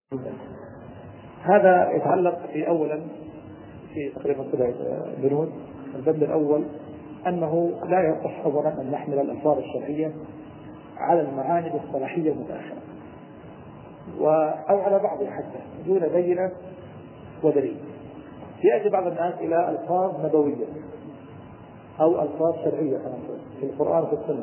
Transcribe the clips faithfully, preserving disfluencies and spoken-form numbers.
هذا يتعلق في أولا في تقريبا سبع بنود. البند الأول أنه لا يصح أولا أن نحمل الألفاظ الشرعية على المعاني الاصطلاحية المتأخرة أو على بعضها حتى دون بينة ودليل. يأتي بعض الناس إلى ألفاظ نبوية أو ألفاظ شرعية في القرآن وفي السنة،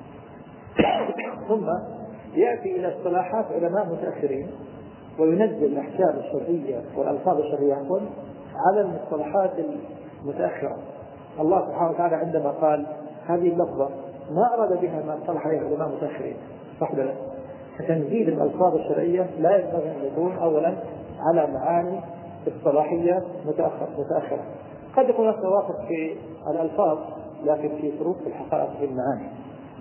ثم يأتي إلى اصطلاحات علماء متأخرين وينزل الأحكام الشرعية والألفاظ الشرعية على المصطلحات المتأخرة. الله سبحانه وتعالى عندما قال هذه اللفظة ما أراد بها ما اصطلح عليها علماء متأخرين، صح ولا لا؟ فتنزيل الألفاظ الشرعية لا ينبغي أن يكون أولا على معاني اصطلاحية متأخرة متأخرة قد يكون توافق في الألفاظ لكن في فروق في الحقائق في المعاني.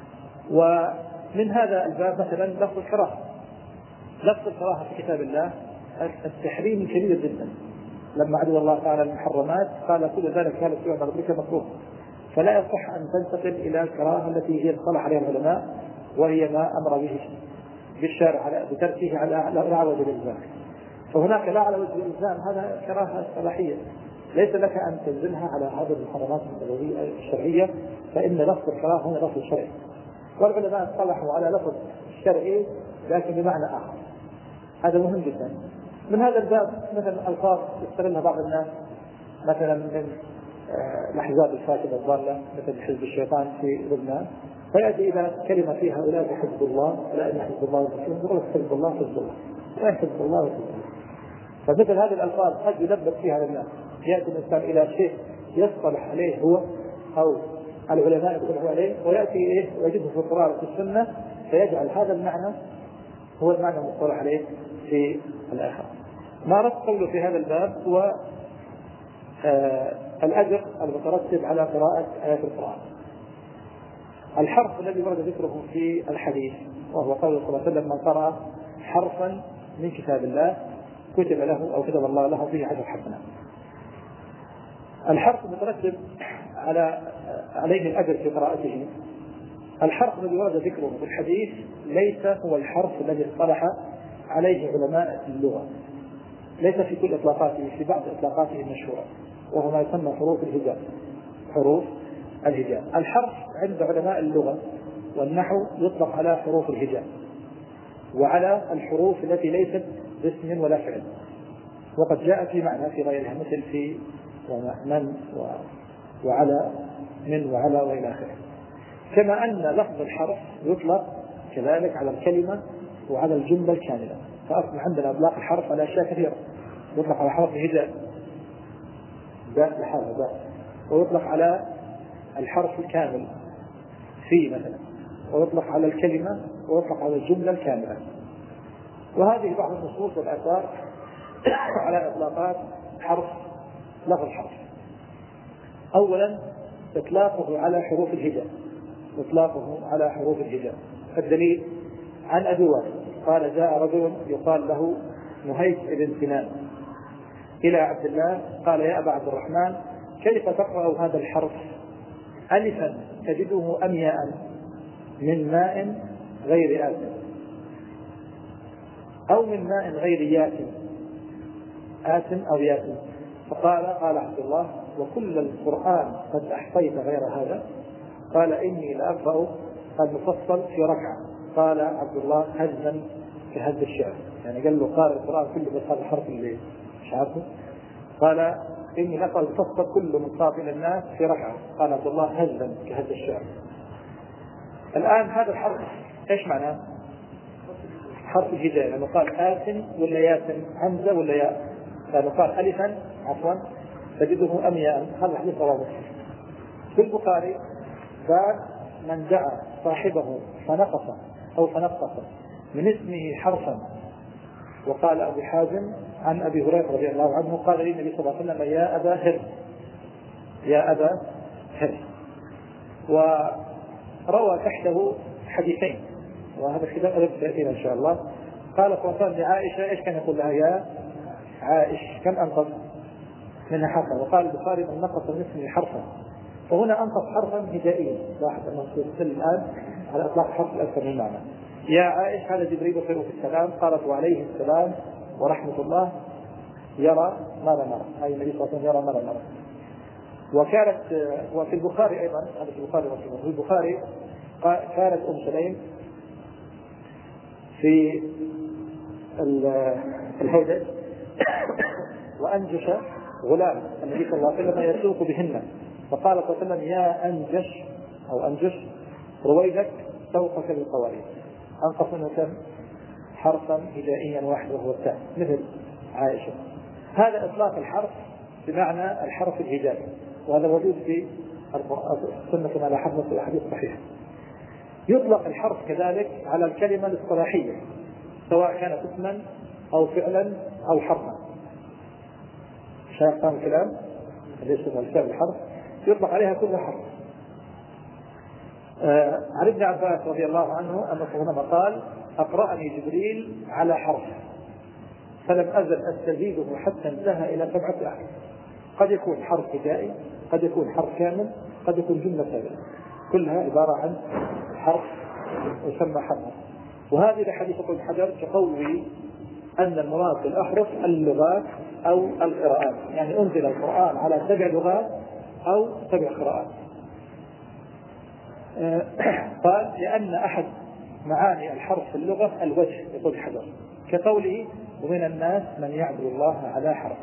ومن هذا الباب مثلا لفظ الكراهة. لفظ الكراهة في كتاب الله التحريم كبير جدا. لما عدل الله تعالى المحرمات قال كل ذلك كان في عمر ربك مكروه، فلا يصح أن تنتقل إلى الكراهة التي هي اصطلح عليها العلماء وهي ما أمر به بالشارع على بتركه على وجه الإلزام. فهناك لا على وجه الإلزام، هذا كراهة اصطلاحية ليس لك أن تنزلها على هذه المحرمات الشرعية، فإن لفظ الكراهة هنا لفظ شرعي، والعلماء اصطلحوا على لفظ الشرعي لكن بمعنى آخر. هذا مهم جدا. من هذا الباب مثلا ألفاظ يستغلها بعض الناس مثلا من الأحزاب الفاسدة الضالة مثل حزب الشيطان في لبنان، فيأتي إلى كلمة فيها أولئك حزب الله ولا إن حزب الله والمسلمين، يقول حزب الله حزب الله وين حزب الله وحزب الله. فمثل هذه الألفاظ قد يلبس فيها الناس. يأتي الإنسان إلى شيء يصطلح عليه هو أو العلماء يصطلحوا عليه ويأتي إيه ويجده في القرآن وفي السنة، فيجعل هذا المعنى هو المعنى المصطلح عليه في الآخر. ما رد قوله في هذا الباب هو آه الأجر المترتب على قراءة آيات القرآن. الحرف الذي ورد ذكره في الحديث وهو قول صلى الله عليه وسلم من قرأ حرفا من كتاب الله كتب له أو كتب الله له فيه عشر حسنات. الحرف المترتب على عليه الأجر في قراءته، الحرف الذي ورد ذكره في الحديث ليس هو الحرف الذي اصطلح عليه علماء اللغة، ليس في كل إطلاقاته، في بعض إطلاقاته المشهورة وهو ما يسمى حروف الهجاء. حروف الهجاء الحرف عند علماء اللغة والنحو يطلق على حروف الهجاء وعلى الحروف التي ليست باسم ولا فعل، وقد جاء في معنى في غيرها مثل في ومن وعلى من وعلى وإلى آخره. كما أن لفظ الحرف يطلق كذلك على الكلمة وعلى الجملة الكاملة. فأصبح عندنا إطلاق الحرف على أشياء كثيرة. يطلق على حرف الهجاء باء لحالة باء، ويطلق على الحرف الكامل في مثلا، ويطلق على الكلمة، ويطلق على الجملة الكاملة. وهذه بعض النصوص والآثار على إطلاقات حرف لفظ الحرف. أولا إطلاقه على حروف الهجاء، إطلاقه على حروف الهجاء. الدليل عن أبي وائل قال جاء رجل يقال له نهيك بن سنان إلى عبد الله قال يا أبا عبد الرحمن كيف تقرأ هذا الحرف ألفا تجده أم ياء من ماء غير آت أو من ماء غير يات آت أو يات؟ فقال قال عبد الله وكل القرآن قد أحصيت غير هذا؟ قال إني لأقرأ المفصل في ركعة. قال عبد الله هزا كهز الشعر، يعني قال له قارئ القرآن كله بس هذا الحرف اللي مش عارفه. قال إني لأقرأ المفصل كله من صاف إلى الناس في ركعة. قال عبد الله هزا كهز الشعر. الآن هذا الحرف إيش معناه؟ حرف الهجاء، لأنه قال آت ولا يات، همزة ولا ياء، لأنه قال ألفا عفوا تجده أم ياء. هذا حديث واضح في البخاري باب من دعا صاحبه فنقص أو فنقص من اسمه حرفا. وقال أبو حازم عن أبي هريرة رضي الله عنه قال لي النبي صلى الله عليه وسلم يا أبا هر يا أبا هر. وروى تحته حديثين وهذا الكتاب أدب سيأتينا إن شاء الله. قال صلى الله عليه وسلم لعائشة إيش كان يقول لها يا عائش كم أنقص منها حرفا؟ وقال البخاري من نقص من اسمه حرفا. فهنا أنقص حرفا هجائيا. لاحظ أنه يدل الآن على إطلاق حرف الأكثر من معنى. يا عائش هذا جبريل يقرأ في السلام. قالت وعليه السلام ورحمة الله يرى ما لا نرى، أي النبي صلى الله عليه وسلم يرى ما لا نرى. وكانت وفي البخاري أيضا، هذا في البخاري وفي في البخاري كانت أم سليم في الهودج وأنجش غلام النبي صلى الله عليه وسلم يسوق بهن، فقال صلى الله عليه وسلم يا أنجش أو أنجش رويدك سوقك بالقوارير، أنقص منه كم حرفا هجائيا واحد وهو التاء مثل عائشة. هذا إطلاق الحرف بمعنى الحرف الهجائي، وهذا موجود في السنة كما لاحظنا في الأحاديث الصحيحة. يطلق الحرف كذلك على الكلمة الاصطلاحية سواء كانت اسما أو فعلا أو حرفا. شايف الكلام الاسم والفعل الحرف يطلق عليها كل حرف. آه عن ابن عباس رضي الله عنه أنه هنا قال أقرأني جبريل على حرف فلم أزل أستزيده حتى انتهى إلى سبعة أحرف. قد يكون حرف هجائي، قد يكون حرف كامل، قد يكون جملة كاملة، كلها عبارة عن حرف يسمى حرف. وهذه الحديث ابن حجر كقوله أن المراد بالأحرف اللغات أو القراءات، يعني أنزل القرآن على سبع لغات أو سبع قراءات. قال لأن أحد معاني الحرف في اللغة الوجه يقول حجر، كقوله ومن الناس من يعبد الله على حرف.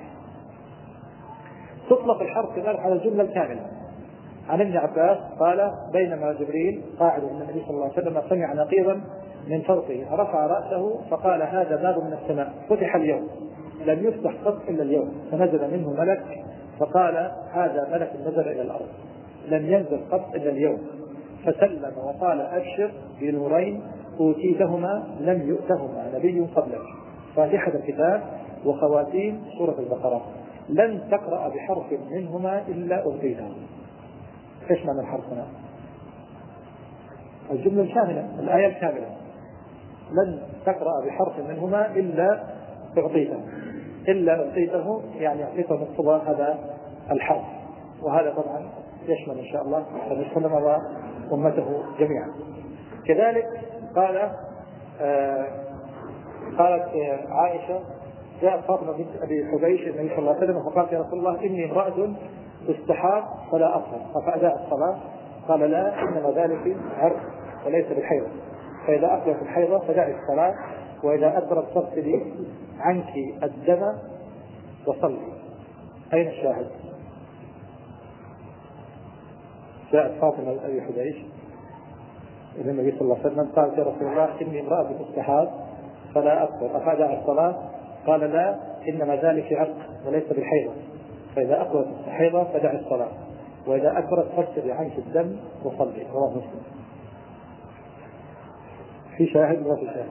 تطلق الحرف كذلك على الجملة الكاملة. عن ابن عباس قال بينما جبريل قاعد عند النبي صلى الله عليه وسلم سمع نقيضا من فوقه فرفع رأسه فقال هذا باب من السماء فتح اليوم لم يفتح قط إلا اليوم، فنزل منه ملك فقال هذا ملك نزل إلى الأرض لم ينزل قط إلا اليوم، فسلم وقال أبشر بنورين أوتيتهما لم يؤتهما نبي قبلك، فاتحة الكتاب وخواتيم سورة البقرة، لن تقرأ بحرف منهما إلا أوتيته. إيش معنى الحرف هنا؟ الجملة الكاملة، الآية الكاملة، لن تقرأ بحرف منهما إلا أعطيته، إلا أعطيته يعني أعطيته مقتضى هذا الحرف، وهذا طبعا يشمل إن شاء الله النبي صلى الله عليه وسلم وأمته جميعا. كذلك قال آه قالت عائشة جاء فاطمة بنت أبي حبيش النبي صلى الله عليه وسلم فقالت يا رسول الله إني امرأة استحاض فلا أطهر، فأداء الصلاة قال لا إنما ذلك عرق وليس بالحيض، فإذا أقلت الحيضة فدعي الصلاة وإذا أدبرت فاغسلي عنك الدم وصلي. أين الشاهد؟ جاءت فاطمة بنت أبي حبيش إلى النبي صلى الله عليه وسلم قالت يا رسول الله إني امرأة استحاض فلا أطهر، أفادع الصلاة قال لا إنما ذلك عرق وليس بالحيضة، فإذا أقلت الحيضة فدع الصلاة وإذا أكبرت فاغسلي عنك الدم وصلي. رواه مسلم. في شاهد ولا في شاهد؟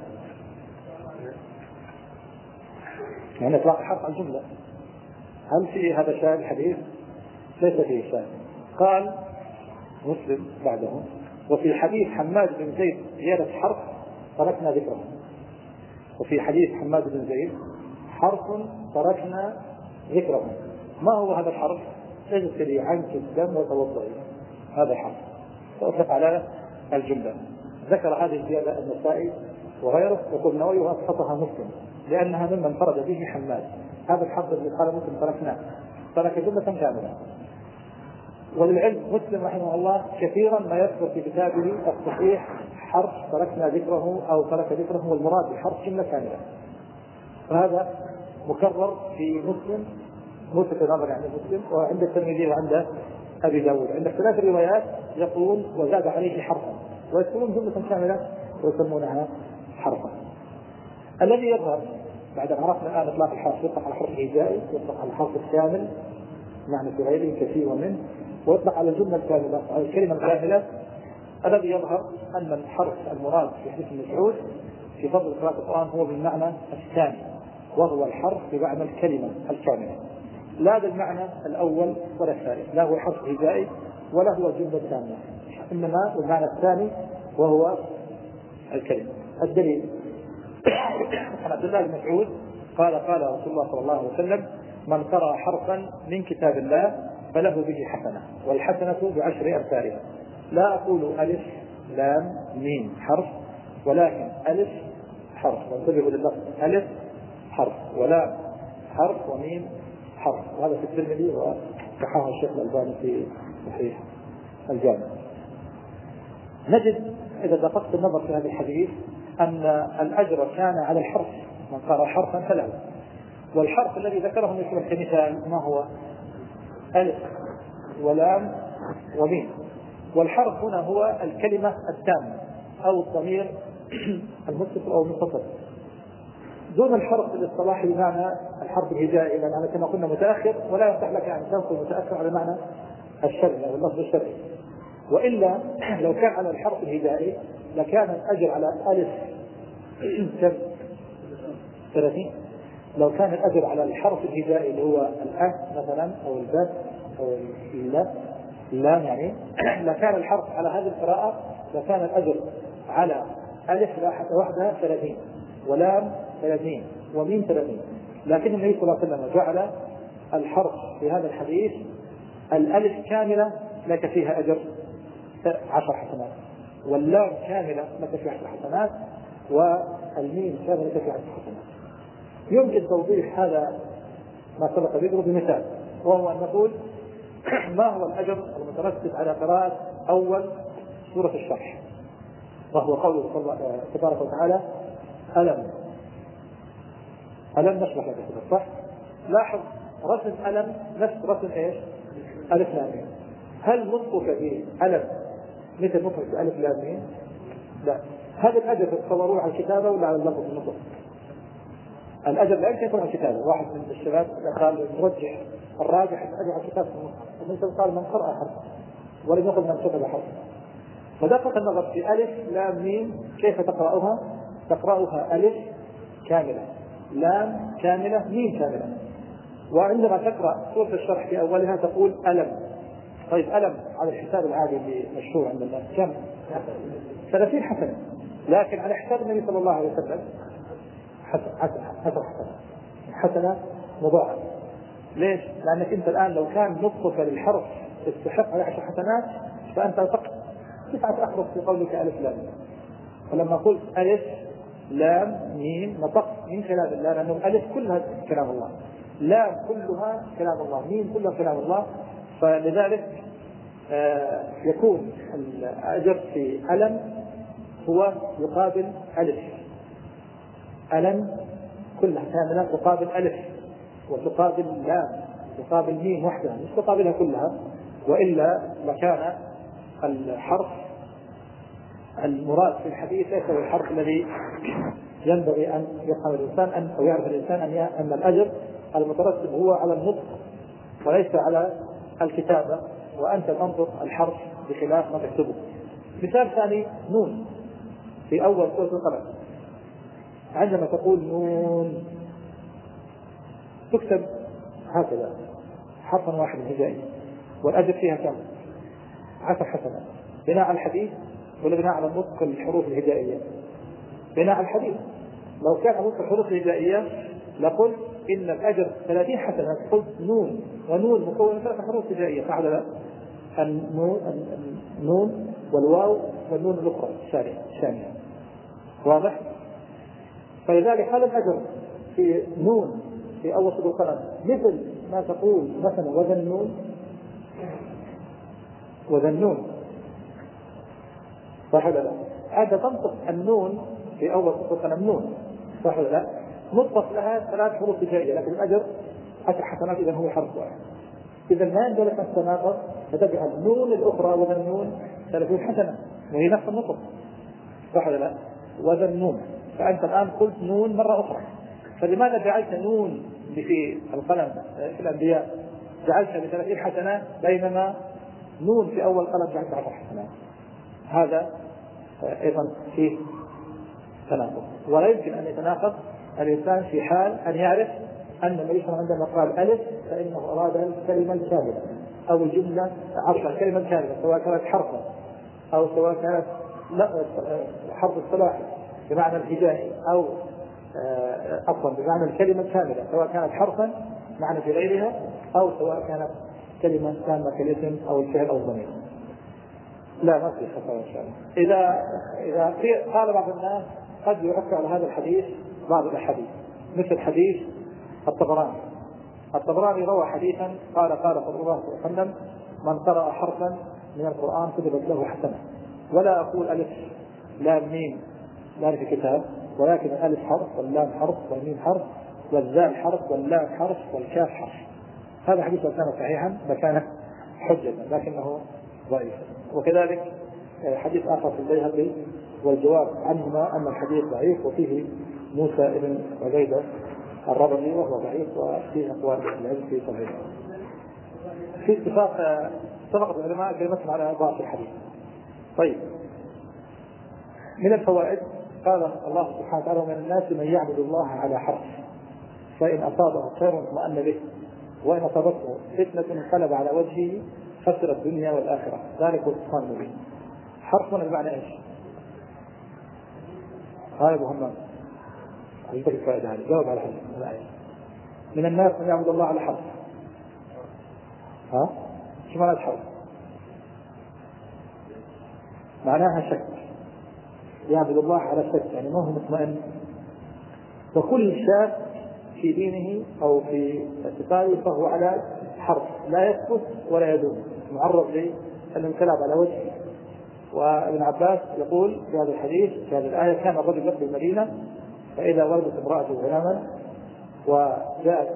يعني إطلاق الحرف على الجملة. هل في هذا شاهد الحديث؟ ليس فيه شاهد. قال مسلم بعده وفي حديث حماد بن زيد زيادة حرف تركنا ذكره. وفي حديث حماد بن زيد حرف تركنا ذكره. ما هو هذا الحرف؟ اغسلي عنك الدم وتوضئي، هذا حرف فأطلق على الجملة. ذكر هذه الزيادة النسائي وغيره، يقول النووي وأسقطها مسلم لأنها ممن فرد به حماد. هذا الحرف الذي قال مسلم تركناه ترك جملة كاملة. وللعلم مسلم رحمه الله كثيرا ما يذكر في كتابه الصحيح حرف تركنا ذكره أو ترك ذكره، والمراد بالحرف جملة كاملة، فهذا مكرر في مسلم ملفت النظر عند مسلم وعند الترمذي وعند أبي داود. عند اختلاف الروايات يقول وزاد عليه حرفا، ويسمون جملة كاملة ويسمونها حرفا. الذي يظهر بعد أن عرفنا الآن إطلاق الحرف يطلق على الحرف الهجائي، يطلق على الحرف الكامل معنى في غيره كثير منه، ويطلق على الجملة الكاملة على الكلمة الكاملة. الذي يظهر أن الحرف المراد في حديث مسعود في فضل قراءة القرآن هو بالمعنى الثاني، وهو الحرف بمعنى الكلمة الكاملة، لا بالمعنى الأول ولا الثالث، لا هو حرف هجائي ولا هو جملة كاملة، إنما بالمعنى الثاني وهو الكلمة. الدليل عن عبد الله بن مسعود قال قال رسول الله صلى الله عليه وسلم من قرأ حرفا من كتاب الله فله به حسنة والحسنة بعشر أمثالها. لا أقول ألف لام ميم حرف، ولكن ألف حرف، وانتبهوا لللفظ ألف حرف، ولام حرف، وميم حرف. وهذا في الترمذي وصححه الشيخ الألباني في صحيح الجامع. نجد إذا دققت النظر في هذا الحديث أن الأجر كان على الحرف، من قرأ حرفا فله. والحرف الذي ذكره مثل كمثال ما هو؟ ألف ولام وميم. والحرف هنا هو الكلمة التامة أو الضمير المتصل أو المنفصل، دون الحرف الاصطلاحي بمعنى الحرف الهجائي، لأن كما قلنا متأخر ولا يصح لك أن تنقل متأخر على معنى الشرعي أو اللفظ الشرعي. وإلا لو كان على الحرف الهجائي لكان الأجر على ألف ثلاثين. لو كان الأجر على الحرف الهجائي اللي هو الأ مثلا أو الباء أو اللام اللام يعني لكان الحرف على هذه القراءة لكان الأجر على ألف واحدة ثلاثين، ولام ثلاثين، وميم ثلاثين. لكن النبي صلى الله عليه وسلم جعل الحرف في هذا الحديث الألف كاملة لك فيها أجر عشر حسنات، واللام كاملة لك فيها عشر حسنات، والميم كاملة لك فيها عشر حسنات. يمكن توضيح هذا ما سبق ذكره بمثال، وهو أن نقول ما هو الأجر المترتب على قراءة أول سورة الشرح، وهو قوله تبارك وتعالى ألم ألم نشرح لك صدرك، صح؟ لاحظ رسم ألم نفس رسم إيش؟ ألف لام ميم. هل نطقك في ألم مثل نطق في ألف لام ميم؟ لا. هذا الأجر تصوروه على الكتابة ولا على اللفظ النطق؟ الأجر لا يمكن يكون على الكتابة. واحد من الشباب قال مرجح الراجح الأجر على الكتابة، ومن قال من قرأ حرفا ولم يقل من كتب حرفا. فدقق النظر في ألف لام ميم كيف تقرأها؟ تقرأها ألف كاملة، لام كاملة، ميم كاملة. وعندما تقرأ سورة الشرح في أولها تقول ألم. طيب ألم على الحساب العادي اللي مشهور عند الناس كم؟ ثلاثين حسنة. لكن على حساب النبي صلى الله عليه وسلم حسنة حسنة حسنة مضاعفة. ليش؟ لأنك أنت الآن لو كان نطقك للحرف تستحق على عشر حسنات فأنت فقط تسعة أحرف في قولك ألف لام. فلما قلت ألف لام ميم نطقت من كلام الله، لأنه ألف كلها كلام الله، لام كلها كلام الله، ميم كلها كلام الله. فلذلك آه يكون الأجر في ألم هو يقابل ألف، ألم كلها كاملة تقابل ألف، وتقابل لام، تقابل ميم وحدها مش تقابلها كلها، وإلا لكان الحرف المراد في الحديث ليس هو الحرف الذي ينبغي أن يفهم الإنسان أن أو يعرف الإنسان أن أن الأجر المترتب هو على النطق وليس على الكتابة، وأنت تنطق الحرف بخلاف ما تكتبه. مثال ثاني نون في أول سورة القلم، عندما تقول نون تكتب هكذا حرفا واحدا هجائي، والأجر فيها كم؟ عشر حسنات. بناء على الحديث ولا بناء على نطق الحروف الهجائية؟ بناء على الحديث. لو كان نطق الحروف الهجائية لقلت إن الأجر ثلاثين حسنة، قلت نون، ونون مكونة ثلاث حروف هجائية، فعل لا؟ النون النون والواو والنون الأخرى الثانية. واضح؟ فلذلك هذا الأجر في نون في أول سورة القلم مثل ما تقول مثلا وذنون وذنون، صح ولا لا؟ أنت تنطق النون في أول سورة القلم نون، صح ولا لا؟ نطق لها ثلاث حروف هجائية لكن الأجر عشر حسنات إذا هو حرف واحد. إذا ما ينبغي أن تتناقض، فتجعل النون الأخرى وذنون ثلاثين حسنة وهي نفس النطق، صح ولا لا؟ وذنون، فأنت الآن قلت نون مرة أخرى. فلماذا جعلت نون في القلم في الأنبياء جعلتها بثلاثين حسنة بينما نون في أول قلم جعلتها عشر حسنات؟ هذا أيضا فيه تناقض، ولا يمكن أن يتناقض الإنسان في حال أن يعرف أن النبي صلى الله عليه وسلم عندما قال ألف فإنه أراد الكلمة الكاملة أو الجملة عشرة الكلمة الكاملة، سواء كانت حرفا أو سواء كانت حرف الصلاحي بمعنى الهجائي أو عفوا بمعنى الكلمة الكاملة، سواء كانت حرفا معنى في غيرها أو سواء كانت كلمة كاملة كالاسم أو الفعل أو الضمير. لا ما في خطأ إن شاء الله. إذا إذا قال بعض الناس قد يعكر على هذا الحديث بعض الأحاديث، مثل حديث الطبراني. الطبراني روى حديثا قال قال صلى الله عليه وسلم: من قرأ حرفا من القرآن كتبت له حسنة. ولا أقول ألف لام ميم لا في كتاب، ولكن الألف حرف واللام حرف والميم حرف والزال حرف واللام حرف والكاف حرف. هذا حديث كان صحيحا لكان حجة، لكنه ضعيف. وكذلك حديث آخر في البيهقي والجواب عنهما أن الحديث ضعيف وفيه موسى بن عبيدة الربعي وهو ضعيف وفيه أقوال العلم في صحيحه. في اتفاق اتفق العلماء كلمتهم على ضعف الحديث. طيب، من الفوائد قال الله سبحانه وتعالى: ومن الناس من يعبد الله على حرف فإن أصابه خير اطمأن به وإن أصابته فتنة انقلب على وجهه خسر الدنيا والآخرة ذلك هو الخسران المبين. حرف بمعنى ايش؟ هاي ابو همام عندك الفائده هذه، جاوب على هذه. من الناس من يعبد الله على حرف. ها شو معنى حرف؟ معناها شك، يعبد الله على شك، يعني ما هو مطمئن. وكل شاك في دينه او في اعتقاده فهو على حرف لا يثبت ولا يدوم، معرض للانقلاب على وجهه. وابن عباس يقول في هذا الحديث في هذه الآية: كان الرجل يقضي المدينة فإذا ولدت امرأته غلاما وجاءت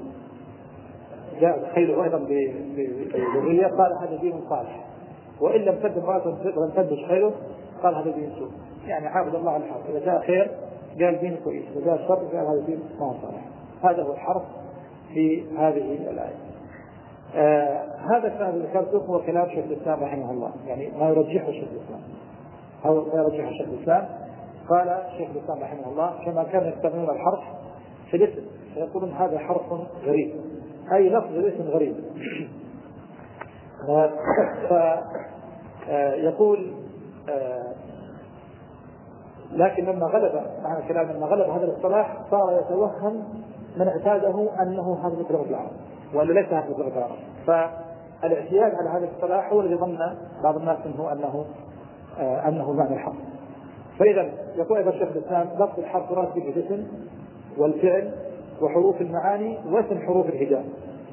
جاءت خيله أيضا بذرية قال هذا دين صالح، وإن لم تد امرأته ولم تدش خيره قال هذا دين سوء. يعني عابد الله على الحرف، إذا جاء خير قال دين كويس، وإذا جاء الشر قال هذا دين ما هو صالح. هذا هو الحرف في هذه الآية. آه هذا الكلام اللي ذكرته هو كلام شيخ الإسلام رحمه الله، يعني ما يرجحه شيخ الإسلام أو ما يرجحه شيخ الإسلام. قال شيخ الإسلام رحمه الله: كما كانوا يستخدمون الحرف في الاسم فيقولون هذا حرف غريب، أي لفظ الاسم غريب. فيقول آه لكن لما غلب معنى كلام لما غلب هذا الاصطلاح صار يتوهم من اعتاده أنه هذا مثل لغة العرب ولا ليس هذا لغة العرب. فالاعتياد على هذا الاصطلاح هو الذي ظن بعض الناس منه أنه آه أنه معنى الحرف. فإذا يقول أيضا شيخ الإسلام: لفظ الحرف يراد به الاسم والفعل وحروف المعاني واسم حروف الهجاء.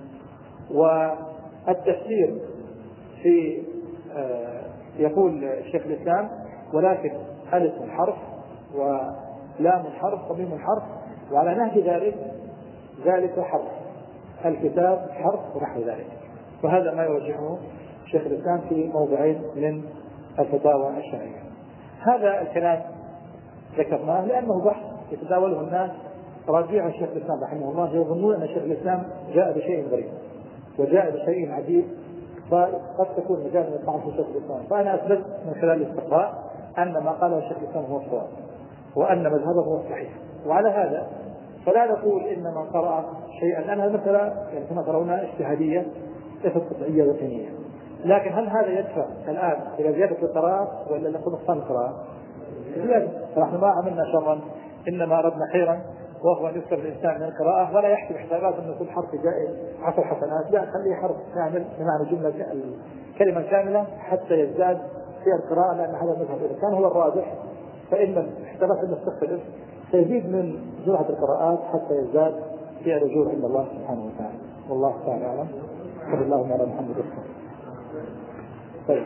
والتفسير في آه يقول شيخ الإسلام: ولكن ألف الحرف ولام الحرف وميم الحرف، وعلى نهج ذلك ذلك حرف الكتاب حرف ونحو ذلك. وهذا ما يرجحه شيخ الإسلام في موضعين من الفتاوى الشرعية. هذا الكلام ذكرناه لأنه بحث يتداوله الناس راجعا شيخ الإسلام رحمه الله، يظنون أن شيخ الإسلام جاء بشيء غريب وجاء بشيء عجيب، فقد تكون مجال من الطعن في شيخ الإسلام. فأنا أثبت من خلال الاستقراء أن ما قاله شيخ الإسلام هو الصواب وأن مذهبه هو الصحيح. وعلى هذا فلا نقول إن من قرأ شيئا أنها مثلا يعني كما ترون اجتهادية ليست قطعية وثنية، لكن هل هذا يدفع الآن إلى زيادة القراءة ولا نقول نقصان القراءة؟ زيادة. فنحن ما عملنا شرا، إنما أردنا خيرا، وهو أن يكتب الإنسان من القراءة ولا يحسب حسابات أن كل حرف جائز عشر حسنات، لا، خليه حرف كامل بمعنى جملة كلمة كاملة حتى يزداد في القراءة، لأن هذا المذهب إذا كان هو الراجح فإن احتمال أن نستخدم سيزيد من جرعة القراءات حتى يزداد في الرجوع عند الله سبحانه وتعالى. والله تعالى أعلم. صلى الله على محمد وسلم. طيب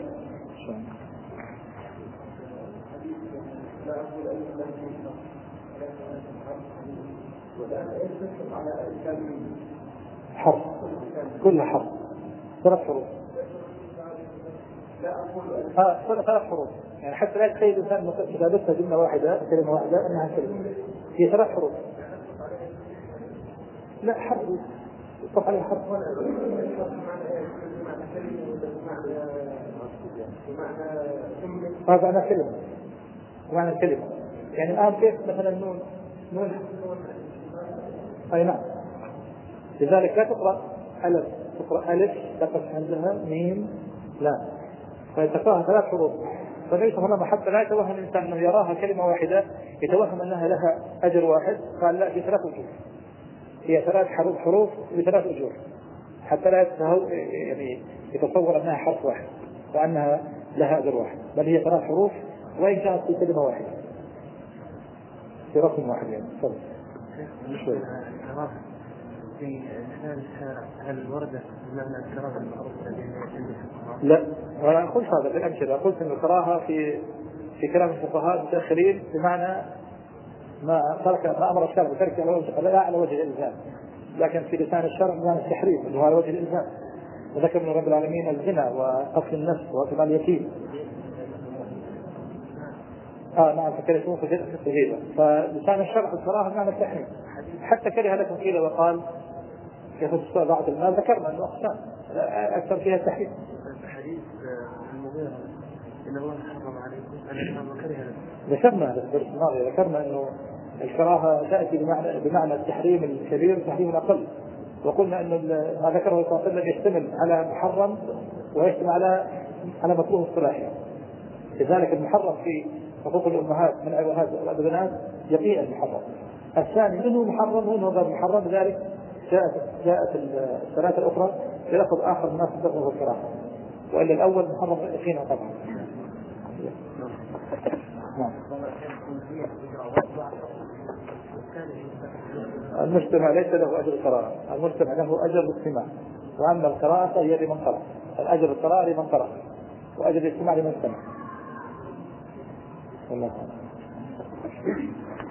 حرف كل حرف ثلاث حروف ها ثلاث حروف يعني حتى لا يتخيل الإنسان كتابتها جملة واحدة كلمة واحدة أنها كلمة، هي ثلاث حروف. لا حرف يطلق عليه حرف هذا أنا كلمة معنى الكلمة. يعني الآن كيف مثلا نون نون أي نعم، لذلك لا تقرأ ألف، تقرأ ألف تقف عندها ميم لا، فيتقاها ثلاث حروف. فليس هنا حتى لا يتوهم الإنسان أنه يراها كلمة واحدة يتوهم أنها لها أجر واحد، قال لا، في ثلاث أجور، هي ثلاث حروف حروف بثلاث أجور، حتى لا يعني يتصور أنها حرف واحد وأنها لها أجر واحد، بل هي ثلاث حروف وإن كانت في كلمة واحدة في رقم واحد يعني. شوي في لسان الشارع هل وردت بمعنى الكراهة المعروف الذي لا، وأنا قلت هذا بالأمثلة، قلت أن الكراهة في في كلام الفقهاء المتأخرين بمعنى ما ترك ما أمر الشرع بترك على وجه لا على وجه الإلزام، لكن في لسان الشرع بمعنى التحريم اللي هو على وجه الإلزام. وذكر من رب العالمين الزنا وقتل النفس وقتل اليتيم. اه نعم فكرهتموه في الغيبة، فلسان الشرع الكراهة بمعنى التحريم. حتى كره لكم قيل وقال كيف تستوى بعض المال، ذكرنا أنه أقسام أكثر فيها التحريم. حديث المغيرة إن الله حرم عليكم أن يحرم كره لكم، ذكرنا هذا الدرس الماضي، ذكرنا أنه الكراهة تأتي بمعنى بمعنى التحريم الكبير والتحريم الأقل، وقلنا أن ما ذكره صلى الله عليه وسلم يشتمل على محرم ويشتمل على على مكروه اصطلاحي. لذلك المحرم في حقوق الأمهات من أبوات والأبناء يقيء المحرم. الثاني منه محرم ومنه غير محرم، ذلك جاءت جاءت الثلاثة الأخرى بلفظ آخر الناس تدخل في الكراهة، وإلا الأول محرم يقينا طبعا. نعم. المجتمع ليس له أجر القراءة، المجتمع له أجر الاستماع، وأما القراءة فهي لمن قرأ، الأجر القراءة لمن قرأ وأجر الاستماع لمن سمع. والله